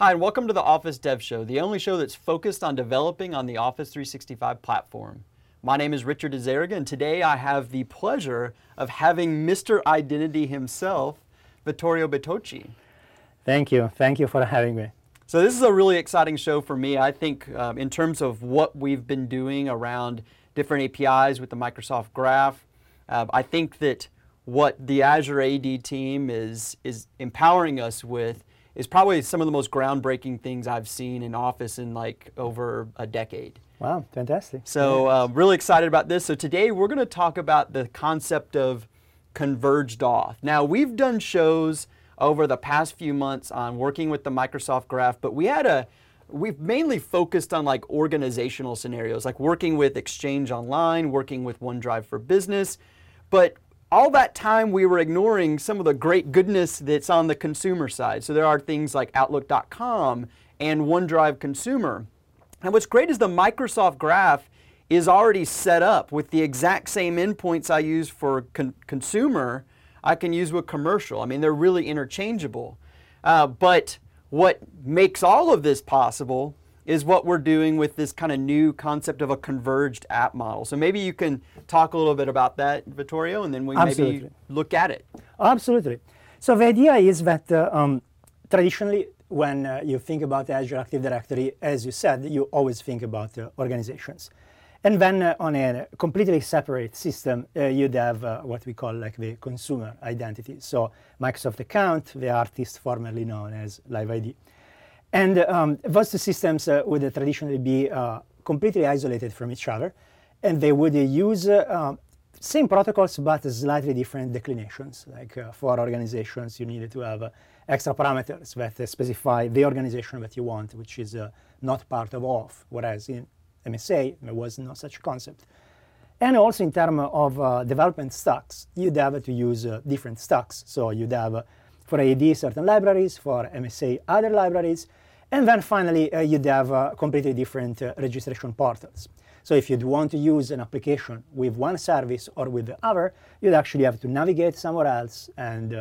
Hi, and welcome to the Office Dev Show, the only show that's focused on developing on the Office 365 platform. My name is Richard Azariga, and today I have the pleasure of having Mr. Identity himself, Vittorio Bertocci. Thank you. Thank you for having me. So this is a really exciting show for me. I think in terms of what we've been doing around different APIs with the Microsoft Graph, I think that what the Azure AD team is empowering us with is probably some of the most groundbreaking things I've seen in Office in like over a decade. Wow, fantastic. So really excited about this. So today we're going to talk about the concept of converged auth. Now we've done shows over the past few months on working with the Microsoft Graph, but we've mainly focused on like organizational scenarios, like working with Exchange Online, working with OneDrive for Business. But all that time we were ignoring some of the great goodness that's on the consumer side. So there are things like Outlook.com and OneDrive Consumer. And what's great is the Microsoft Graph is already set up with the exact same endpoints I use for consumer, I can use with commercial. I mean, they're really interchangeable. But what makes all of this possible is what we're doing with this kind of new concept of a converged app model. So maybe you can talk a little bit about that, Vittorio, and then we maybe look at it. Absolutely. So the idea is that traditionally, when you think about Azure Active Directory, as you said, you always think about organizations. And then on a completely separate system, you'd have what we call like the consumer identity. So Microsoft account, the artist formerly known as Live ID. And those two systems would traditionally be completely isolated from each other, and they would use same protocols but slightly different declinations. Like for organizations, you needed to have extra parameters that specify the organization that you want, which is not part of auth, whereas in MSA, there was no such concept. And also in terms of development stacks, you'd have to use different stacks. So you'd have for AD certain libraries, for MSA other libraries, and then finally you'd have completely different registration portals. So if you'd want to use an application with one service or with the other, you'd actually have to navigate somewhere else and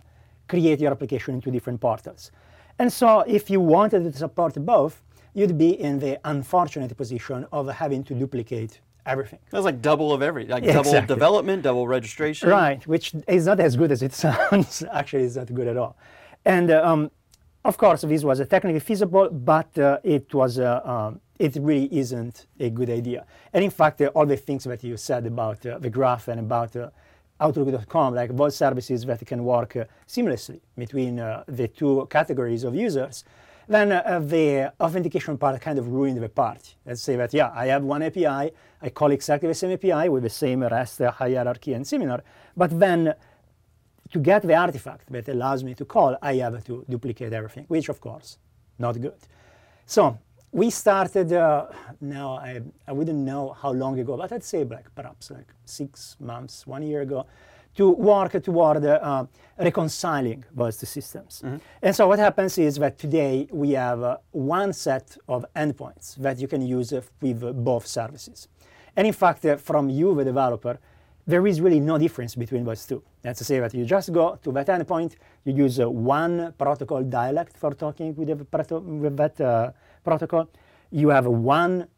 create your application into different portals. And so if you wanted to support both, you'd be in the unfortunate position of having to duplicate everything. That's like double of everything, like double development, double registration. Right, which is not as good as it sounds. Actually, it's not good at all. And of course, this was technically feasible, but it really isn't a good idea. And in fact, all the things that you said about the graph and about Outlook.com, like those services that can work seamlessly between the two categories of users, then the authentication part kind of ruined the party. Let's say that, yeah, I have one API, I call exactly the same API with the same REST hierarchy and similar, but then to get the artifact that allows me to call, I have to duplicate everything, which of course, not good. So we started, now I wouldn't know how long ago, but I'd say perhaps 6 months, 1 year ago, to work toward reconciling those two systems. Mm-hmm. And so what happens is that today we have one set of endpoints that you can use with both services. And in fact, from you, the developer, there is really no difference between those two. That's to say that you just go to that endpoint, you use one protocol dialect for talking with that protocol. You have one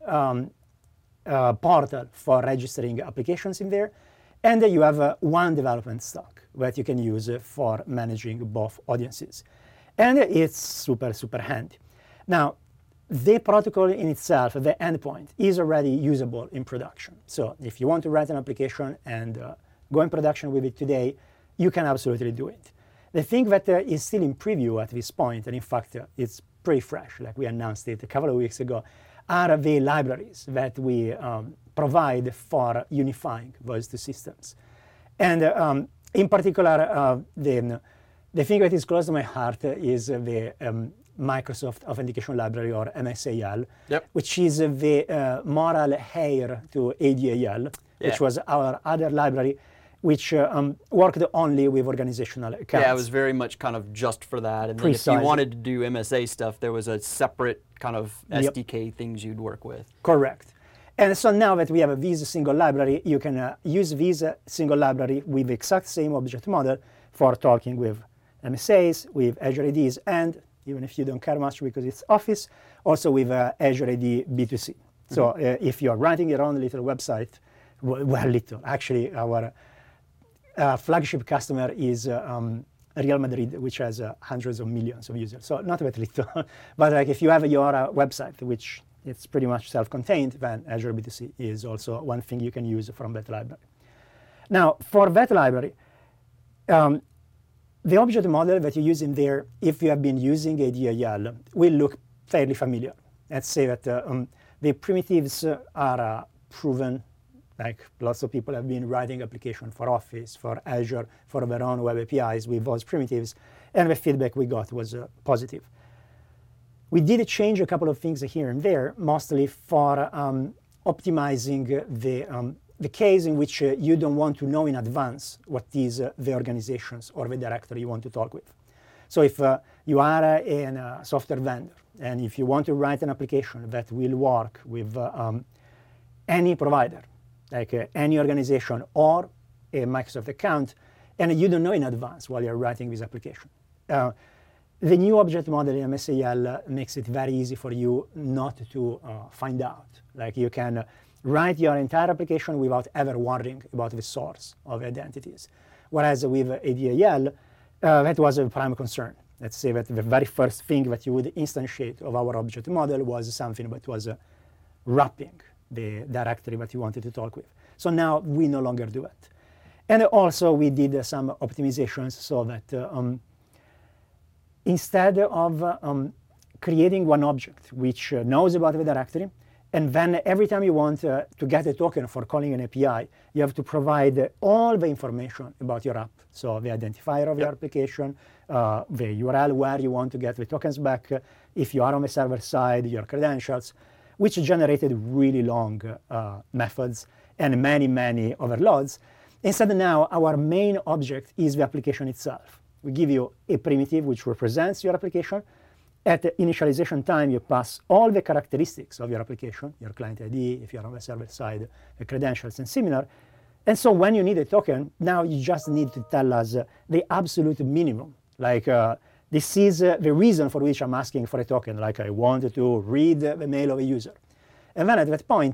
portal for registering applications in there, and you have one development stack that you can use for managing both audiences. And it's super, super handy. Now, the protocol in itself, the endpoint, is already usable in production. So if you want to write an application and go in production with it today, you can absolutely do it. The thing that is still in preview at this point, and in fact it's pretty fresh, like we announced it a couple of weeks ago, are the libraries that we provide for unifying those two systems. And in particular, the thing that is close to my heart is the Microsoft Authentication Library, or MSAL, which is the moral heir to ADAL, which was our other library, which worked only with organizational accounts. Yeah, it was very much kind of just for that. And then if you wanted to do MSA stuff, there was a separate kind of SDK things you'd work with. Correct. And so now that we have this single library, you can use this single library with the exact same object model for talking with MSAs, with Azure ADs, and even if you don't care much because it's Office, also with Azure AD B2C. So if you're writing your own little website, well, little, actually our flagship customer is Real Madrid, which has hundreds of millions of users. So not that little, but like if you have your website, which it's pretty much self-contained, then Azure B2C is also one thing you can use from that library. Now, for that library, the object model that you use in there, if you have been using ADIL, will look fairly familiar. Let's say that the primitives are proven, like lots of people have been writing applications for Office, for Azure, for their own web APIs with those primitives, and the feedback we got was positive. We did change a couple of things here and there, mostly for optimizing the case in which you don't want to know in advance what is the organizations or the directory you want to talk with. So if you are a software vendor, and if you want to write an application that will work with any provider, like any organization or a Microsoft account, and you don't know in advance while you're writing this application. The new object model in MSAL makes it very easy for you not to find out. Like you can write your entire application without ever worrying about the source of identities. Whereas with ADIL, that was a prime concern. Let's say that the very first thing that you would instantiate of our object model was something that was wrapping the directory that you wanted to talk with. So now we no longer do it. And also we did some optimizations so that instead of creating one object which knows about the directory, and then every time you want to get a token for calling an API, you have to provide all the information about your app. So the identifier of your application, the URL where you want to get the tokens back, if you are on the server side, your credentials, which generated really long methods and many, many overloads. Instead now, our main object is the application itself. We give you a primitive which represents your application. At the initialization time, you pass all the characteristics of your application, your client ID, if you're on the server side, the credentials, and similar. And so when you need a token, now you just need to tell us the absolute minimum. Like this is the reason for which I'm asking for a token, like I want to read the mail of a user. And then at that point,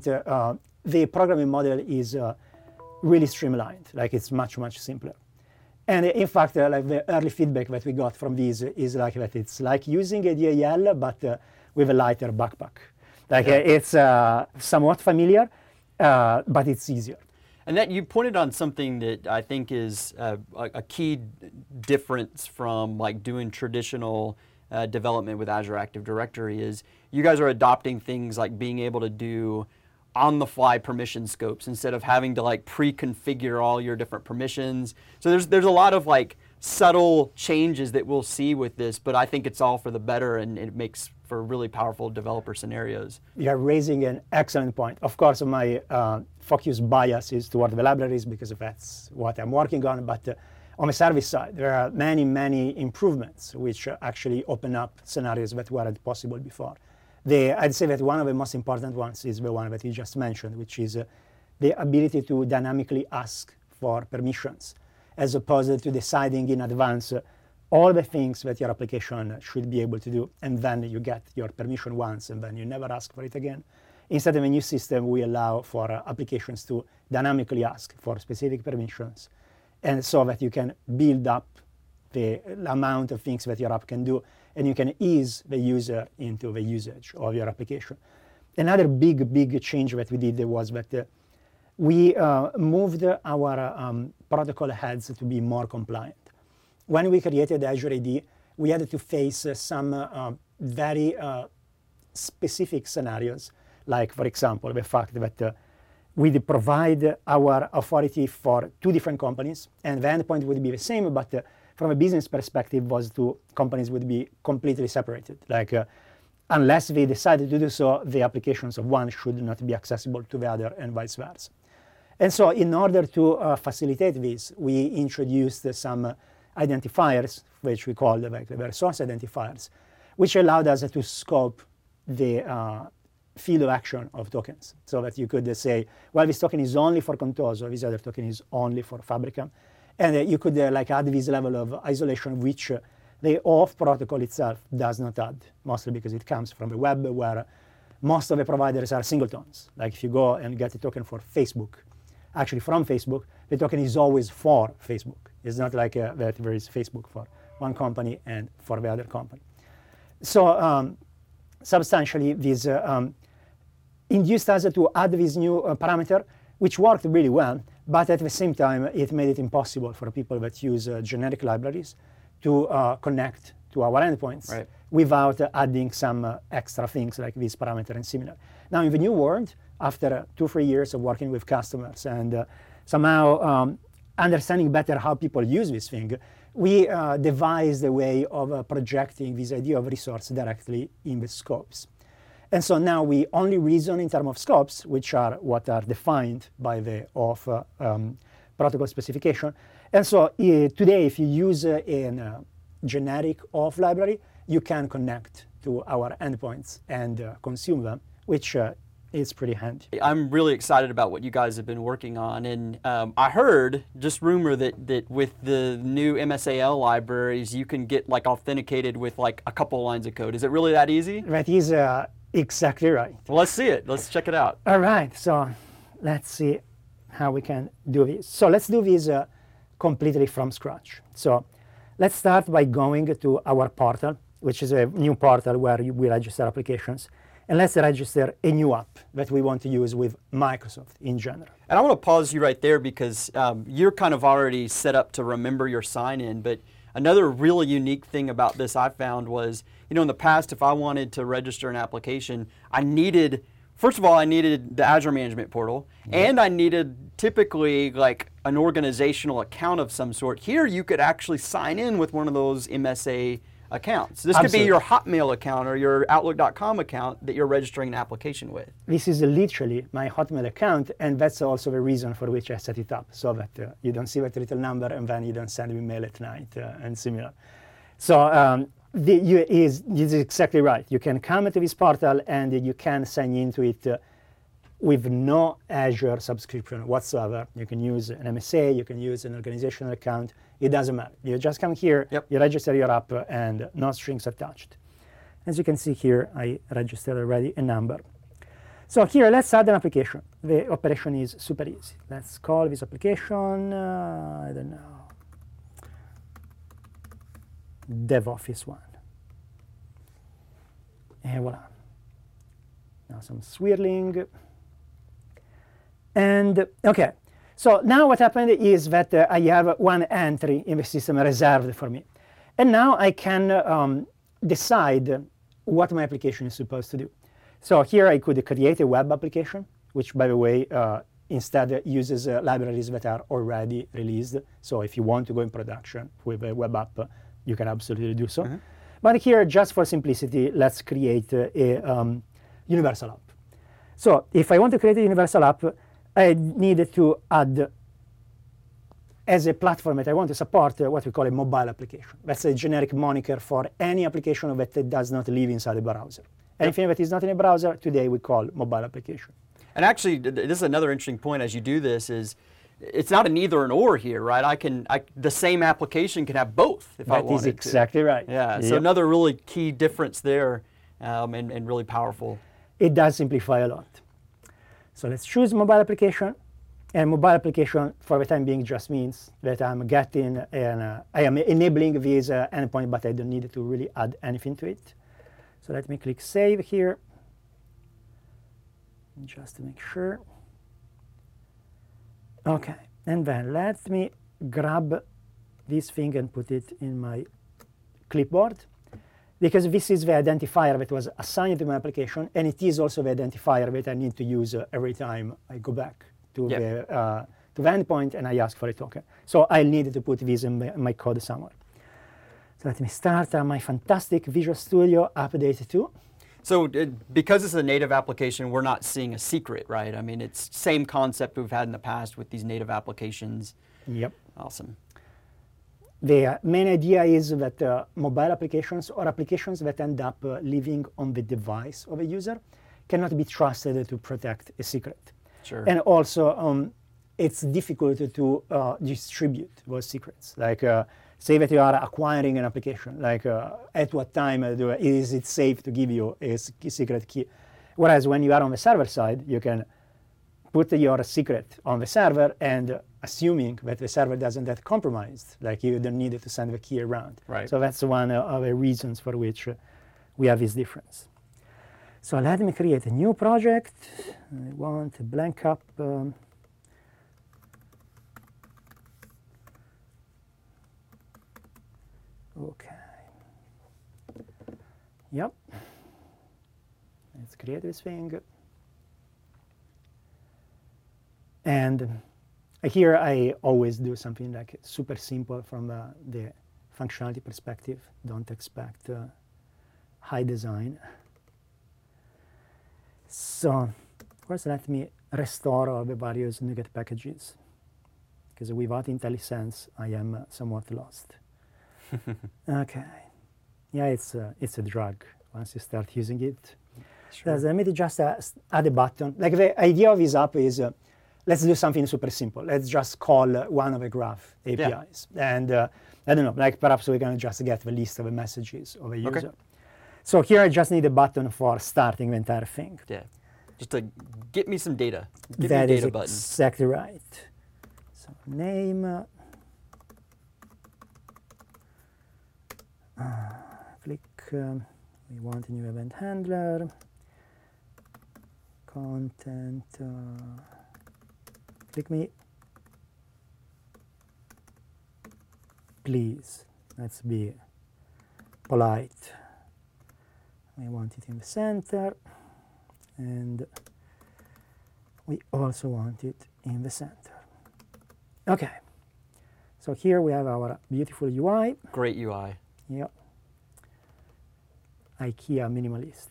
the programming model is really streamlined, like it's much, much simpler. And in fact, like the early feedback that we got from these is like that it's like using a DAL, but with a lighter backpack. Like it's somewhat familiar, but it's easier. And that you pointed on something that I think is a key difference from like doing traditional development with Azure Active Directory is you guys are adopting things like being able to do on-the-fly permission scopes instead of having to like pre-configure all your different permissions. So there's a lot of like subtle changes that we'll see with this, but I think it's all for the better and it makes for really powerful developer scenarios. You're raising an excellent point. Of course, my focus bias is toward the libraries because that's what I'm working on, but on the service side, there are many, many improvements which actually open up scenarios that weren't possible before. I'd say that one of the most important ones is the one that you just mentioned, which is the ability to dynamically ask for permissions, as opposed to deciding in advance all the things that your application should be able to do, and then you get your permission once, and then you never ask for it again. Instead of a new system, we allow for applications to dynamically ask for specific permissions, and so that you can build up the amount of things that your app can do, and you can ease the user into the usage of your application. Another big change that we did was that we moved our protocol heads to be more compliant. When we created Azure AD, we had to face some very specific scenarios, like, for example, the fact that we provide our authority for two different companies, and the endpoint would be the same, but from a business perspective, was two companies would be completely separated. Like, unless we decided to do so, the applications of one should not be accessible to the other, and vice versa. And so, in order to facilitate this, we introduced some identifiers, which we call the source identifiers, which allowed us to scope the field of action of tokens, so that you could say, well, this token is only for Contoso, this other token is only for Fabricam. And you could like add this level of isolation, which The OAuth protocol itself does not add, mostly because it comes from the web where most of the providers are singletons. Like if you go and get a token for Facebook, actually from Facebook, the token is always for Facebook. It's not like that there is Facebook for one company and for the other company. So substantially, this induced us to add this new parameter, which worked really well, but at the same time, it made it impossible for people that use generic libraries to connect to our endpoints without adding some extra things like this parameter and similar. Now, in the new world, after 2-3 years of working with customers and somehow understanding better how people use this thing, we devised a way of projecting this idea of resource directly in the scopes. And so now we only reason in terms of scopes, which are what are defined by the OAuth protocol specification. And so today, if you use a generic OAuth library, you can connect to our endpoints and consume them, which is pretty handy. I'm really excited about what you guys have been working on. And I heard, just rumor, that with the new MSAL libraries, you can get like authenticated with like a couple lines of code. Is it really that easy? That is exactly right. Well, let's see it. Let's check it out. All right. So let's see how we can do this. So let's do this completely from scratch. So let's start by going to our portal, which is a new portal where we register applications. And let's register a new app that we want to use with Microsoft in general. And I want to pause you right there because you're kind of already set up to remember your sign-in. But another really unique thing about this I found was, in the past, if I wanted to register an application, first of all, I needed the Azure Management Portal, and I needed typically like an organizational account of some sort. Here, you could actually sign in with one of those MSA accounts. This could be your Hotmail account or your Outlook.com account that you're registering an application with. This is literally my Hotmail account, and that's also the reason for which I set it up, so that you don't see that little number and then you don't send me mail at night and similar. So is exactly right. You can come to this portal and you can sign into it with no Azure subscription whatsoever. You can use an MSA, you can use an organizational account. It doesn't matter. You just come here, you register your app, and no strings attached. As you can see here, I registered already a number. So here, let's add an application. The operation is super easy. Let's call this application, I don't know, DevOffice 1. And voila. Now some swirling. And OK, so now what happened is that I have one entry in the system reserved for me. And now I can decide what my application is supposed to do. So here I could create a web application, which, by the way, instead uses libraries that are already released. So if you want to go in production with a web app, you can absolutely do so. Mm-hmm. But here, just for simplicity, let's create a universal app. So if I want to create a universal app, I need to add, as a platform that I want to support, what we call a mobile application. That's a generic moniker for any application that does not live inside a browser. Anything that is not in a browser, today we call mobile application. And actually, this is another interesting point as you do this is, it's not an either and or here, right? The same application can have both if I wanted to. That is exactly right. Yeah, so another really key difference there and really powerful. It does simplify a lot. So let's choose mobile application. And mobile application, for the time being, just means that I'm getting and I am enabling this endpoint, but I don't need to really add anything to it. So let me click Save here, just to make sure. OK, and then let me grab this thing and put it in my clipboard, because this is the identifier that was assigned to my application, and it is also the identifier that I need to use every time I go back to the endpoint and I ask for a token. So I'll need to put this in my code somewhere. So let me start my fantastic Visual Studio Update 2. So because it's a native application, we're not seeing a secret, right? I mean, it's same concept we've had in the past with these native applications. Yep. Awesome. The main idea is that mobile applications or applications that end up living on the device of a user cannot be trusted to protect a secret. Sure. And also, it's difficult to distribute those secrets. Like say that you are acquiring an application, like at what time is it safe to give you a secret key. Whereas when you are on the server side, you can put your secret on the server, and assuming that the server doesn't get compromised, like you don't need to send the key around. Right. So that's one of the reasons for which we have this difference. So let me create a new project. I want a blank up. Okay. Yep. Let's create this thing. And here I always do something like super simple from the functionality perspective. Don't expect high design. So first let me restore all the various NuGet packages, because without IntelliSense I am somewhat lost. Okay. Yeah, it's a drug once you start using it. Sure. Let me just add a button. Like the idea of this app is, let's do something super simple. Let's just call one of the graph APIs. Yeah. And I don't know, like perhaps we can just get the list of the messages of a user. Okay. So here I just need a button for starting the entire thing. Yeah, just to get me some data. Give me a data button. That is exactly right. So name, click, we want a new event handler, content, click me, please, let's be polite. I want it in the center, and we also want it in the center. Okay, so here we have our beautiful UI. Great UI. Yep. IKEA minimalist.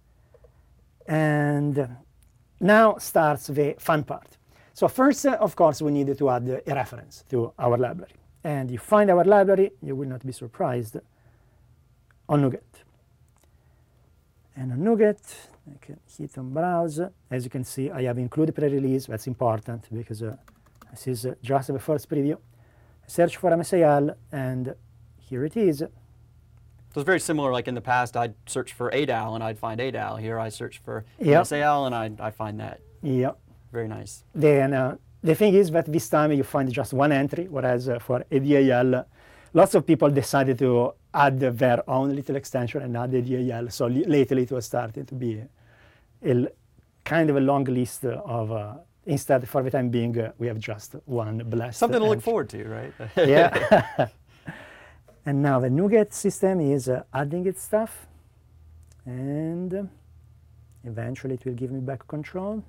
And now starts the fun part. So first, of course, we need to add a reference to our library. And you find our library, you will not be surprised, on NuGet. And on NuGet, I can hit on browse. As you can see, I have included pre-release. That's important because this is just the first preview. Search for MSIL, and here it is. So it's very similar, like in the past, I'd search for ADAL and I'd find ADAL. Here I search for MSAL and I find that. Yep. Very nice. Then the thing is that this time you find just one entry, whereas for ADAL, lots of people decided to add their own little extension and add ADAL. So lately it was starting to be a kind of a long list of, instead for the time being, we have just one blessed Something to entry. look forward to, right? Yeah. And now the NuGet system is adding its stuff, and eventually it will give me back control.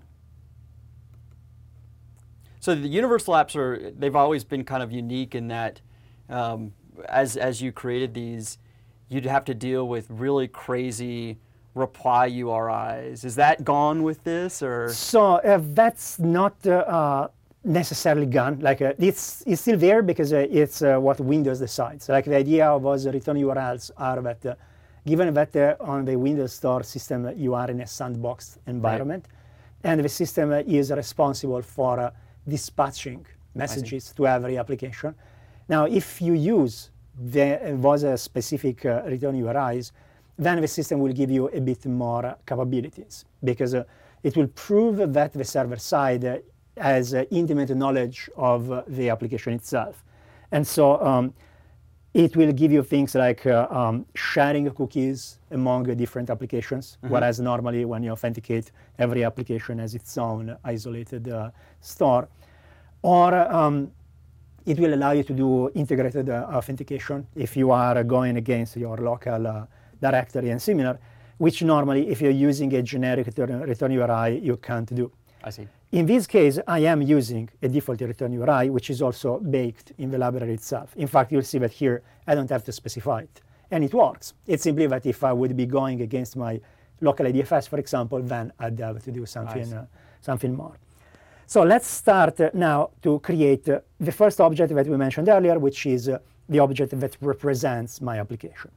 So the universal apps they've always been kind of unique in that as you created these, you'd have to deal with really crazy reply URIs. Is that gone with this, or? So that's not necessarily gone. Like it's still there because it's what Windows decides. Like the idea of those return URLs are that given that on the Windows Store system you are in a sandbox environment, right, and the system is responsible for dispatching messages to every application. Now, if you use those specific return URIs, then the system will give you a bit more capabilities because it will prove that the server side has intimate knowledge of the application itself. And so it will give you things like sharing cookies among different applications, whereas normally when you authenticate, every application has its own isolated store. Or it will allow you to do integrated authentication if you are going against your local directory and similar, which normally if you're using a generic return URI, you can't do. I see. In this case, I am using a default return URI, which is also baked in the library itself. In fact, you'll see that here, I don't have to specify it. And it works. It's simply that if I would be going against my local IDFS, for example, then I'd have to do something more. So let's start now to create the first object that we mentioned earlier, which is the object that represents my application.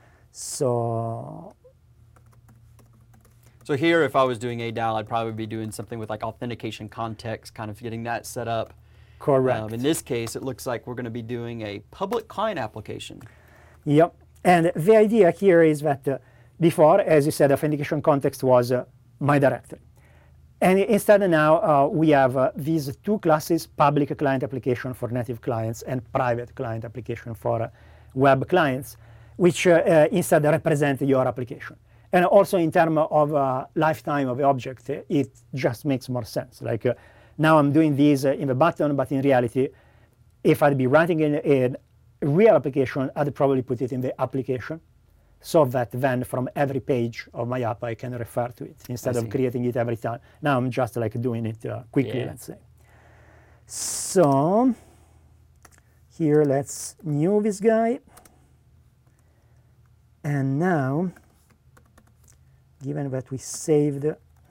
So here, if I was doing ADAL, I'd probably be doing something with like authentication context, kind of getting that set up. Correct. In this case, it looks like we're going to be doing a public client application. Yep. And the idea here is that before, as you said, authentication context was my directory. And instead now we have these two classes, public client application for native clients and private client application for web clients, which instead represent your application. And also in terms of lifetime of the object, it just makes more sense. Like now I'm doing this in the button, but in reality, if I'd be writing in a real application, I'd probably put it in the application, so that then from every page of my app I can refer to it instead of creating it every time. Now I'm just like doing it quickly, let's say. So here let's new this guy. And now, given that we saved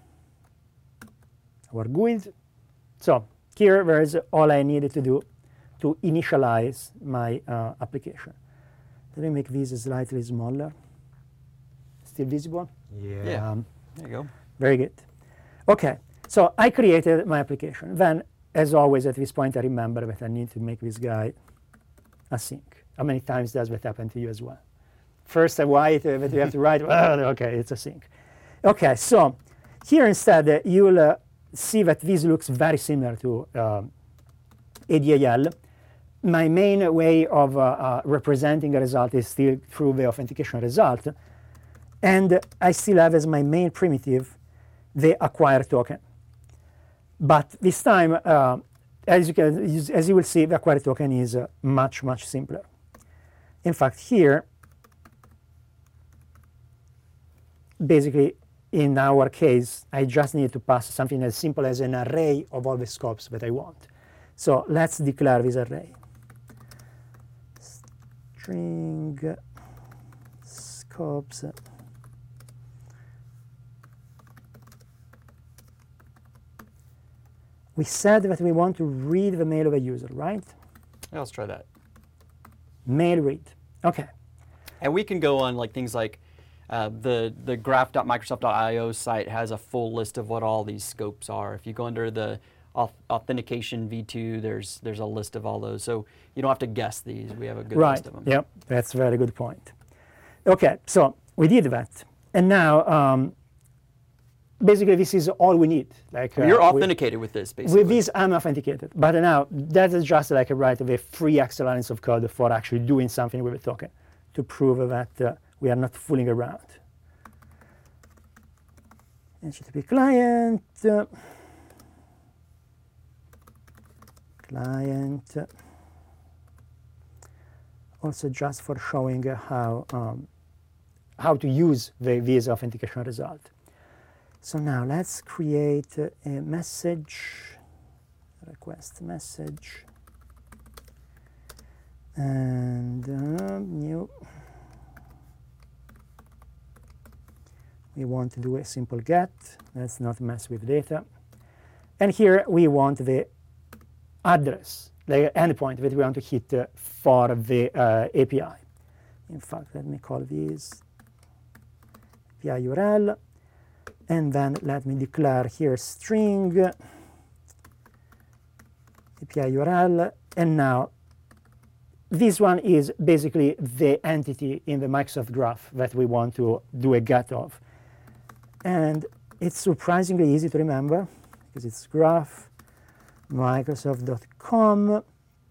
our GUID, so here there is all I needed to do to initialize my application. Let me make this slightly smaller. Still visible? Yeah. There you go. Very good. Okay, so I created my application. Then, as always, at this point, I remember that I need to make this guy async. How many times does that happen to you as well? First, I write that you have to write. Well, okay, it's async. Okay, so here instead, you'll see that this looks very similar to ADAL. My main way of representing a result is still through the authentication result. And I still have as my main primitive the acquire token. But this time, as you will see, the acquire token is much, much simpler. In fact, here, basically, in our case, I just need to pass something as simple as an array of all the scopes that I want. So let's declare this array. String scopes. We said that we want to read the mail of a user, right? Yeah, let's try that. Mail read. Okay. And we can go on like things like the graph.microsoft.io site has a full list of what all these scopes are. If you go under the authentication v2, there's a list of all those. So you don't have to guess these. We have a good list of them. Yep, that's a very good point. Okay, so we did that. And now, basically, this is all we need. Like you're authenticated with this, basically. With this, I'm authenticated. But now, that is just like a write of a free extra lines of code for actually doing something with a token to prove that we are not fooling around. HTTP client, also just for showing how to use this authentication result. So now let's create a message, request message, and new. We want to do a simple get. Let's not mess with data. And here we want the address, the endpoint that we want to hit for the API. In fact, let me call this API URL. And then let me declare here string API URL. And now this one is basically the entity in the Microsoft Graph that we want to do a get of. And it's surprisingly easy to remember because it's graph microsoft.com.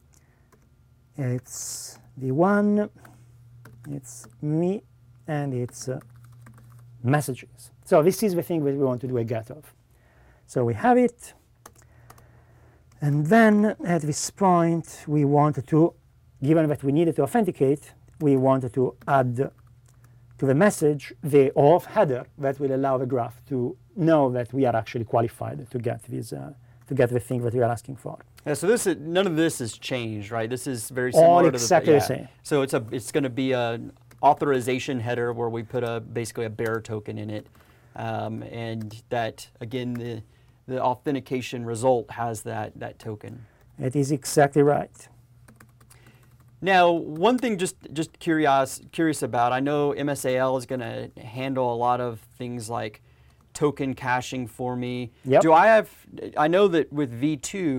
It's the one, it's me, and it's messages. So this is the thing that we want to do a get of. So we have it. And then at this point, we want to, given that we needed to authenticate, we wanted to add to the message the auth header that will allow the graph to know that we are actually qualified to get this, to get the thing that we are asking for. Yeah, so this is, none of this has changed, right? This is very similar all to exactly the same. So it's going to be an authorization header where we put basically a bearer token in it, and that again the authentication result has that token. It is exactly right. Now, one thing just curious about, I know MSAL is going to handle a lot of things like token caching for me. Yep. I know that with V2,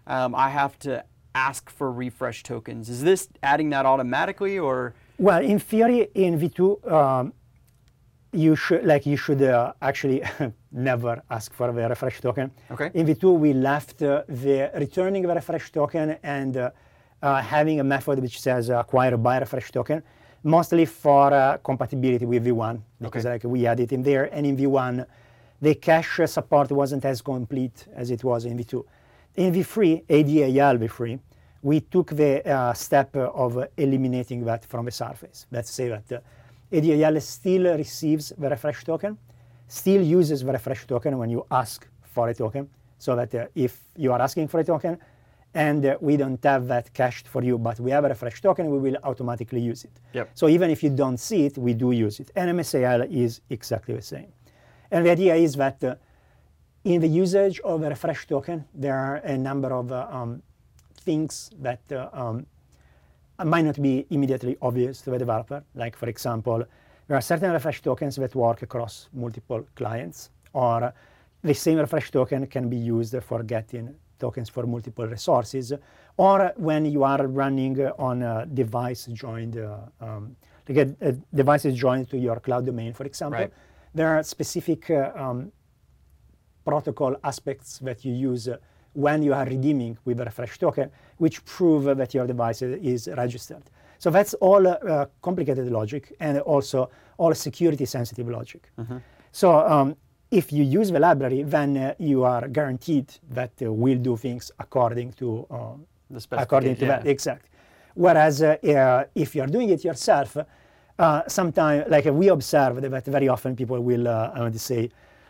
I have to ask for refresh tokens. Is this adding that automatically, or? Well, in theory, in V2, you should actually never ask for the refresh token. Okay. In V2, we left the returning the refresh token and having a method which says acquire by refresh token, mostly for compatibility with V1, because we added it in there. And in V1, the cache support wasn't as complete as it was in V2. In V3, ADAL V3, we took the step of eliminating that from the surface. Let's say that ADAL still receives the refresh token, still uses the refresh token when you ask for a token, so that if you are asking for a token and we don't have that cached for you, but we have a refresh token, we will automatically use it. Yep. So even if you don't see it, we do use it. And MSAL is exactly the same. And the idea is that in the usage of a refresh token, there are a number of things that might not be immediately obvious to the developer. Like, for example, there are certain refresh tokens that work across multiple clients, or the same refresh token can be used for getting tokens for multiple resources, or when you are running on a device joined, like a device is joined to your cloud domain, for example. Right. There are specific protocol aspects that you use when you are redeeming with a refresh token, which prove that your device is registered. So that's all complicated logic, and also all security sensitive logic. Mm-hmm. So if you use the library, then you are guaranteed that we'll do things according to that. Exact. Whereas if you're doing it yourself, sometimes, like we observed that very often people will say,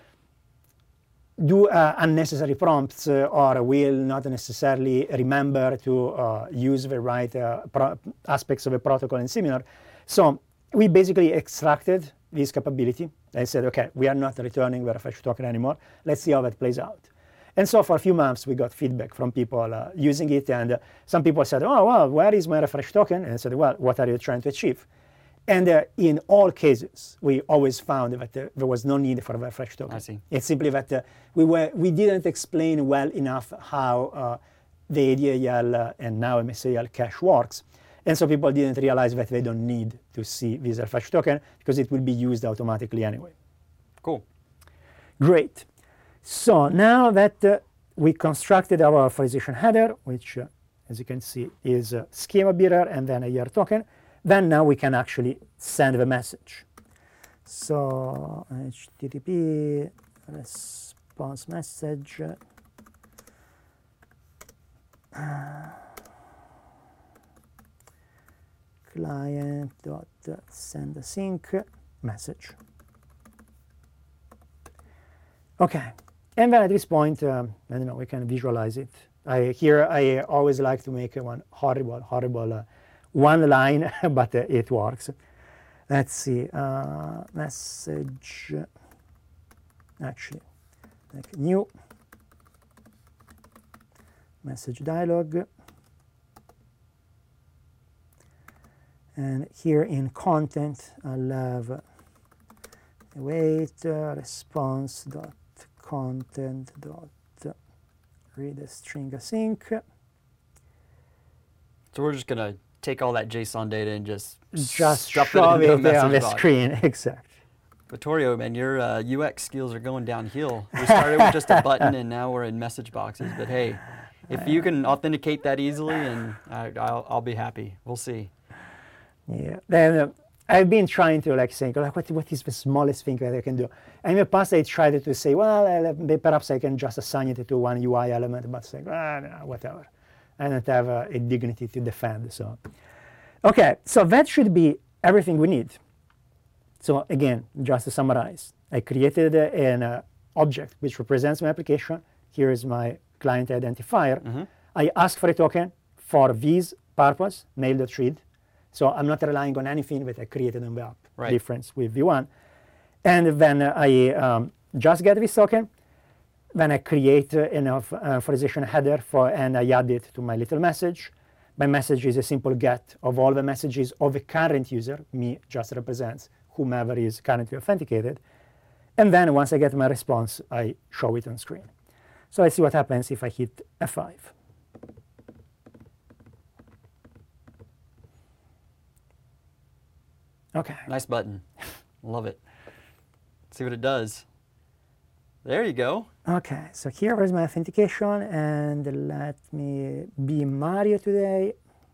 do unnecessary prompts or will not necessarily remember to use the right aspects of a protocol and similar. So we basically extracted this capability and said, okay, we are not returning the refresh token anymore. Let's see how that plays out. And so for a few months, we got feedback from people using it. And some people said, oh, well, where is my refresh token? And I said, well, what are you trying to achieve? And in all cases, we always found that there was no need for a refresh token. I see. It's simply that we didn't explain well enough how the ADAL and now MSAL cache works. And so people didn't realize that they don't need to see this refresh token because it will be used automatically anyway. Cool. Great. So now that we constructed our authorization header, which, as you can see, is a schema bearer and then a year token, then now we can actually send the message. So HTTP response message client.sendAsync message. Okay, and then at this point, I don't know, we can visualize it. I always like to make one horrible one line, but it works. Let's see, message, actually, like new message dialog. And here in content, I'll have await response.content.readString_async. So we're just going to take all that JSON data and just shove it on the screen. Exactly. Vittorio, man, your UX skills are going downhill. We started with just a button, and now we're in message boxes. But hey, if you can authenticate that easily, and I'll be happy. We'll see. Yeah. Then I've been trying to think, what is the smallest thing that I can do? And in the past, I tried to say, well, perhaps I can just assign it to one UI element, but say, no, whatever. I don't have a dignity to defend. So, okay, so that should be everything we need. So again, just to summarize, I created an object which represents my application. Here is my client identifier. Mm-hmm. I ask for a token for this purpose, mail.read. So I'm not relying on anything that I created on the app, right. Difference with V1. And then I just get this token. Then I create an authorization header and I add it to my little message. My message is a simple get of all the messages of the current user. Me just represents whomever is currently authenticated. And then once I get my response, I show it on screen. So let's see what happens if I hit F5. Okay. Nice button. Love it. Let's see what it does. There you go. Okay, so here is my authentication, and let me be Mario today.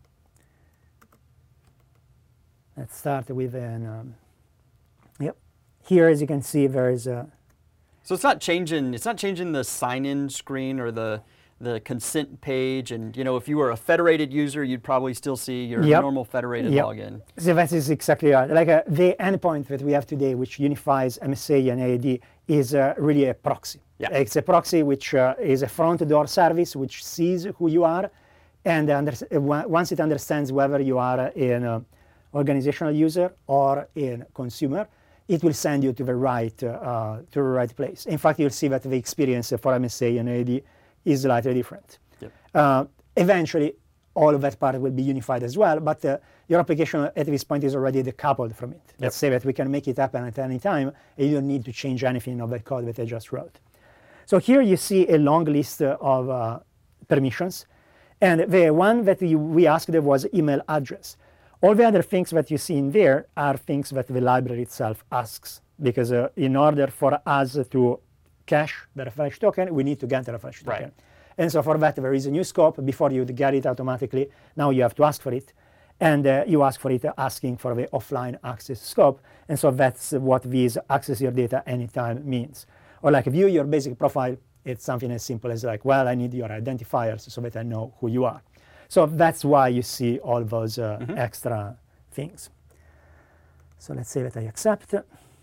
Let's start with an, yep. Here, as you can see, there is a... So it's not changing the sign-in screen or the consent page, and if you were a federated user, you'd probably still see your normal federated login. So that is exactly right. Like the endpoint that we have today, which unifies MSA and AAD, is really a proxy. Yeah. It's a proxy which is a front door service which sees who you are, and once it understands whether you are an organizational user or a consumer, it will send you to the right place. In fact, you'll see that the experience for MSA and AAD is slightly different. Yep. Eventually, all of that part will be unified as well, but your application at this point is already decoupled from it. Let's say that we can make it happen at any time, and you don't need to change anything of that code that I just wrote. So here you see a long list of permissions, and the one that we asked was email address. All the other things that you see in there are things that the library itself asks, because in order for us to cache the refresh token, we need to get the refresh token. Right. And so for that, there is a new scope. Before you get it automatically, now you have to ask for it. And you ask for it asking for the offline access scope. And so that's what this access your data anytime means. Or like view your basic profile, it's something as simple as like, well, I need your identifiers so that I know who you are. So that's why you see all those extra things. So let's say that I accept.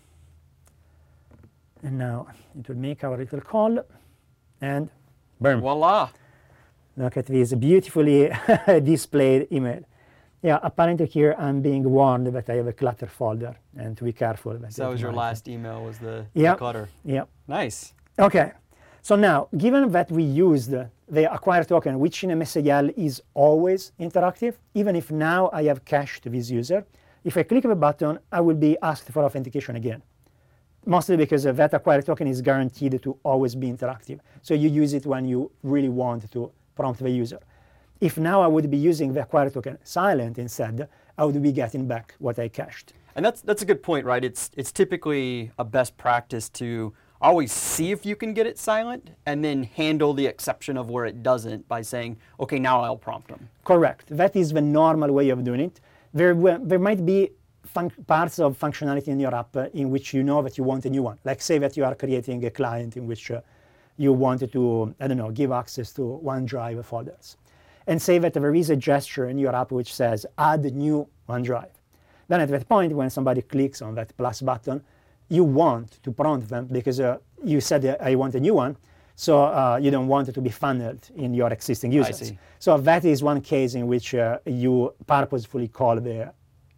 And now it will make our little call, and boom. Voila. Look at this beautifully displayed email. Yeah, apparently here I'm being warned that I have a clutter folder, and to be careful. So that was your last email, was the clutter. Yeah. Nice. Okay. So now, given that we used the acquire token, which in MSAL is always interactive, even if now I have cached this user, if I click the button, I will be asked for authentication again. Mostly because that acquire token is guaranteed to always be interactive. So you use it when you really want to prompt the user. If now I would be using the acquire token silent instead, I would be getting back what I cached. And that's a good point, right? It's typically a best practice to always see if you can get it silent and then handle the exception of where it doesn't by saying, okay, now I'll prompt them. Correct. That is the normal way of doing it. There might be parts of functionality in your app in which you know that you want a new one. Like say that you are creating a client in which you wanted to, I don't know, give access to OneDrive folders. And say that there is a gesture in your app which says add new OneDrive. Then at that point, when somebody clicks on that plus button, you want to prompt them because you said I want a new one, so you don't want it to be funneled in your existing users. I see. So that is one case in which you purposefully call the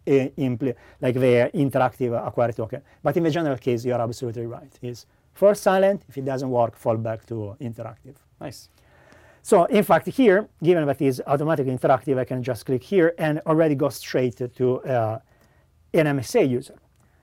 interactive acquire token. But in the general case, you're absolutely right. It's first silent. If it doesn't work, fall back to interactive. Nice. So in fact here, given that it's automatically interactive, I can just click here and already go straight to an MSA user.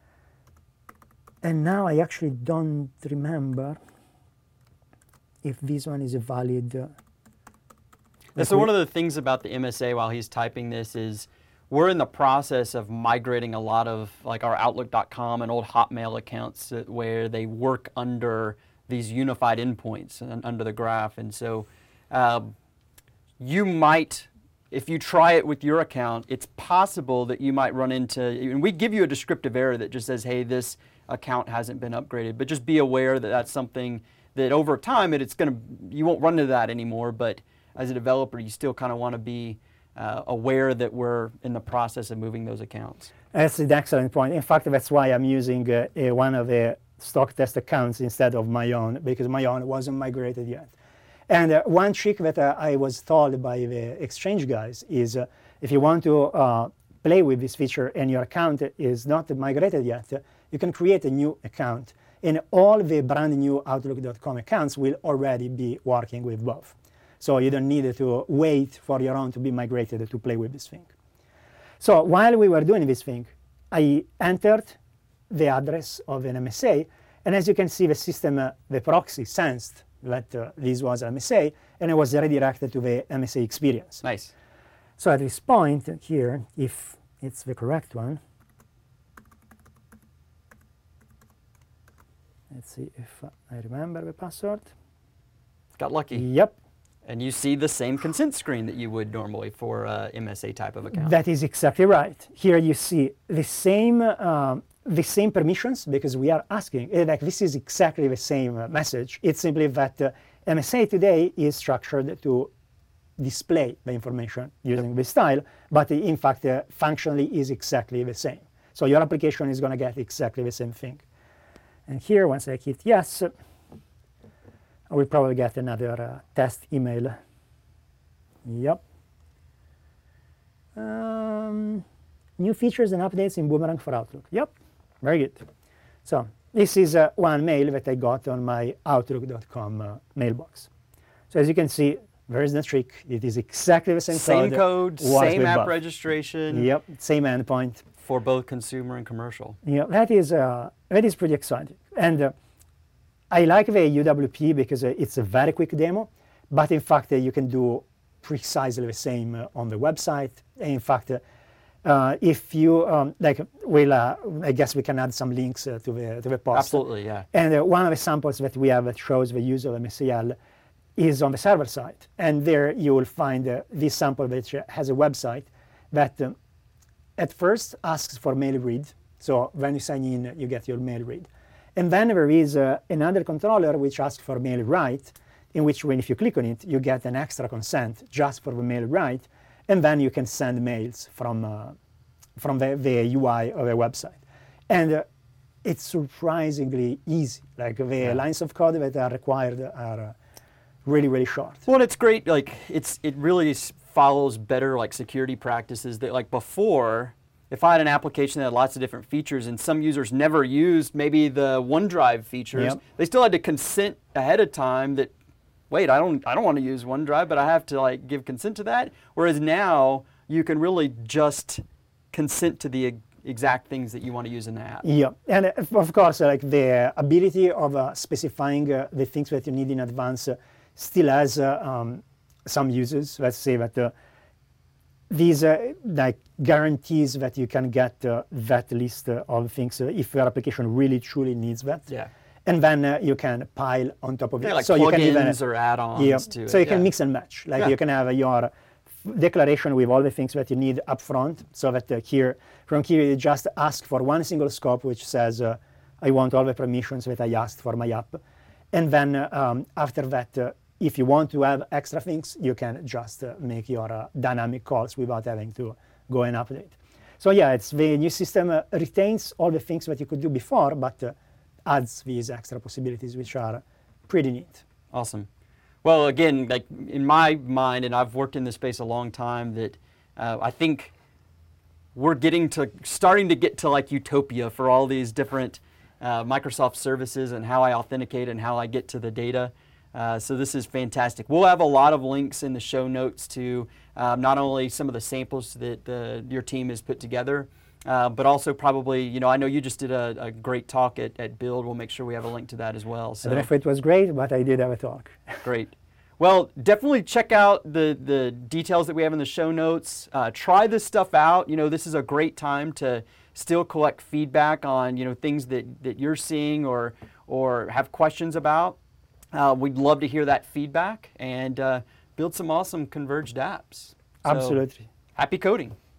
And now I actually don't remember if this one is a valid. So one of the things about the MSA while he's typing this is we're in the process of migrating a lot of like our Outlook.com and old Hotmail accounts where they work under these unified endpoints and under the graph. And so you might, if you try it with your account, it's possible that you might run into, and we give you a descriptive error that just says, hey, this account hasn't been upgraded, but just be aware that that's something that over time you won't run into that anymore, but as a developer, you still kind of want to be aware that we're in the process of moving those accounts. That's an excellent point. In fact, that's why I'm using one of the stock test accounts instead of my own, because my own wasn't migrated yet. And one trick that I was told by the Exchange guys is if you want to play with this feature and your account is not migrated yet, you can create a new account. And all the brand new Outlook.com accounts will already be working with both. So you don't need to wait for your own to be migrated to play with this thing. So while we were doing this thing, I entered the address of an MSA. And as you can see, the system, the proxy sensed that this was MSA, and it was redirected to the MSA experience. Nice. So at this point here, if it's the correct one, Let's see if I remember the password. Got lucky. Yep. And you see the same consent screen that you would normally for a MSA type of account. That is exactly right. Here you see the same permissions because we are asking, like this is exactly the same message. It's simply that MSA today is structured to display the information using this style, but in fact, functionally is exactly the same. So your application is going to get exactly the same thing. And here, once I hit yes, I will probably get another test email. Yep. New features and updates in Boomerang for Outlook. Yep, very good. So this is one mail that I got on my Outlook.com mailbox. So as you can see, there's the trick. It is exactly the same code, same app both. registration. Yep, same endpoint. For both consumer and commercial. Yeah, that is pretty exciting. And I like the UWP because it's a very quick demo, but in fact you can do precisely the same on the website. And in fact, if you I guess we can add some links to the post. Absolutely, yeah. And one of the samples that we have that shows the use of MSAL is on the server side, and there you will find this sample which has a website that at first asks for mail read. So when you sign in, you get your mail read. And then there is another controller which asks for mail write, in which when if you click on it, you get an extra consent just for the mail write, and then you can send mails from the UI of a website. And it's surprisingly easy. Like the lines of code that are required are really, really short. Well, it's great. Like it really follows better like security practices that like before. If I had an application that had lots of different features and some users never used maybe the OneDrive features, they still had to consent ahead of time that, wait, I don't want to use OneDrive, but I have to like give consent to that. Whereas now you can really just consent to the exact things that you want to use in the app. Yeah, and of course, like the ability of specifying the things that you need in advance still has some uses. Let's say that these like guarantees that you can get that list of things if your application really truly needs that. Yeah. And then you can pile on top of it. Like so plugins you can even, or add-ons to it. So you can mix and match. Like you can have your declaration with all the things that you need up front, so that from here you just ask for one single scope which says I want all the permissions that I asked for my app. And then after that, if you want to have extra things, you can just make your dynamic calls without having to go and update. So yeah, the new system retains all the things that you could do before, but adds these extra possibilities, which are pretty neat. Awesome. Well, again, like in my mind, and I've worked in this space a long time, that I think we're starting to get to like utopia for all these different Microsoft services and how I authenticate and how I get to the data. So this is fantastic. We'll have a lot of links in the show notes to not only some of the samples that your team has put together, but also probably, I know you just did a great talk at Build. We'll make sure we have a link to that as well. So. I don't know if it was great, but I did have a talk. Great. Well, definitely check out the details that we have in the show notes. Try this stuff out. This is a great time to still collect feedback on, things that you're seeing or have questions about. We'd love to hear that feedback and build some awesome converged apps. So, Absolutely. Happy coding.